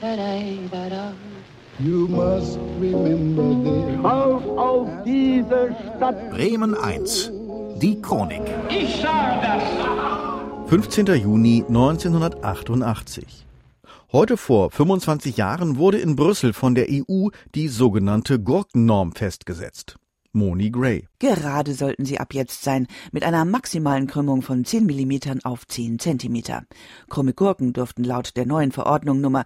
You must remember this. Auf diese Stadt. Bremen 1. Die Chronik. Ich sage das. 15. Juni 1988. Heute vor 25 Jahren wurde in Brüssel von der EU die sogenannte Gurkennorm festgesetzt. Moni Gray. Gerade sollten sie ab jetzt sein, mit einer maximalen Krümmung von 10 mm auf 10 cm. Krumme Gurken durften laut der neuen Verordnung Nummer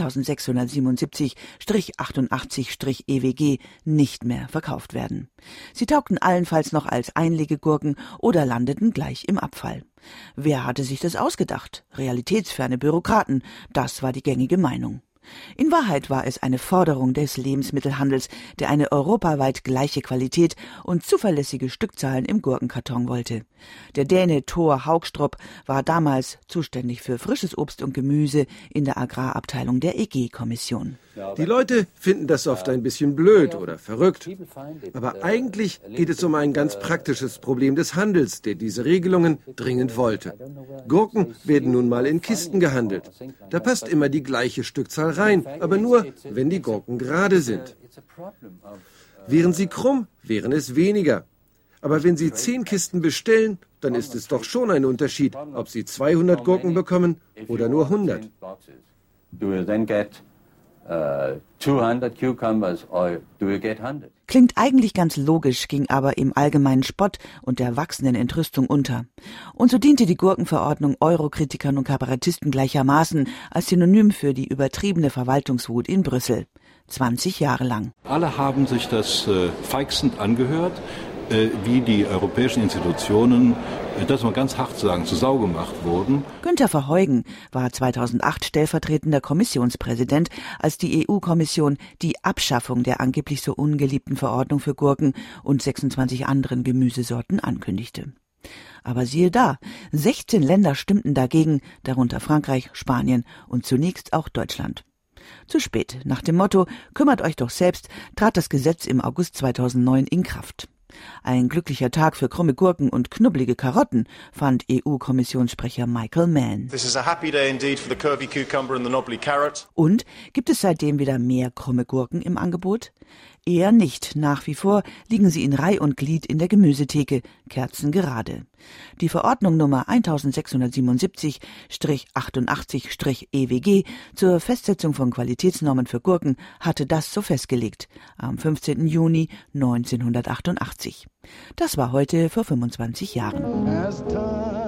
1677-88-EWG nicht mehr verkauft werden. Sie taugten allenfalls noch als Einlegegurken oder landeten gleich im Abfall. Wer hatte sich das ausgedacht? Realitätsferne Bürokraten, das war die gängige Meinung. In Wahrheit war es eine Forderung des Lebensmittelhandels, der eine europaweit gleiche Qualität und zuverlässige Stückzahlen im Gurkenkarton wollte. Der Däne Thor Haugstrup war damals zuständig für frisches Obst und Gemüse in der Agrarabteilung der EG-Kommission. Die Leute finden das oft ein bisschen blöd oder verrückt. Aber eigentlich geht es um ein ganz praktisches Problem des Handels, der diese Regelungen dringend wollte. Gurken werden nun mal in Kisten gehandelt. Da passt immer die gleiche Stückzahl rein, aber nur, wenn die Gurken gerade sind. Wären sie krumm, wären es weniger. Aber wenn Sie 10 Kisten bestellen, dann ist es doch schon ein Unterschied, ob Sie 200 Gurken bekommen oder nur 100. 200 cucumbers or do you get 100? Klingt eigentlich ganz logisch, ging aber im allgemeinen Spott und der wachsenden Entrüstung unter. Und so diente die Gurkenverordnung Eurokritikern und Kabarettisten gleichermaßen als Synonym für die übertriebene Verwaltungswut in Brüssel. 20 Jahre lang. Alle haben sich das feixend angehört, wie die europäischen Institutionen, das mal ganz hart sagen, zur Sau gemacht wurden. Günther Verheugen war 2008 stellvertretender Kommissionspräsident, als die EU-Kommission die Abschaffung der angeblich so ungeliebten Verordnung für Gurken und 26 anderen Gemüsesorten ankündigte. Aber siehe da, 16 Länder stimmten dagegen, darunter Frankreich, Spanien und zunächst auch Deutschland. Zu spät. Nach dem Motto, kümmert euch doch selbst, trat das Gesetz im August 2009 in Kraft. Ein glücklicher Tag für krumme Gurken und knubbelige Karotten, fand EU-Kommissionssprecher Michael Mann. This is a happy day indeed for the curvy cucumber and the knobbly carrot. Und gibt es seitdem wieder mehr krumme Gurken im Angebot? Eher nicht. Nach wie vor liegen sie in Reih und Glied in der Gemüsetheke, kerzengerade. Die Verordnung Nummer 1677-88-EWG zur Festsetzung von Qualitätsnormen für Gurken hatte das so festgelegt, am 15. Juni 1988. Das war heute vor 25 Jahren.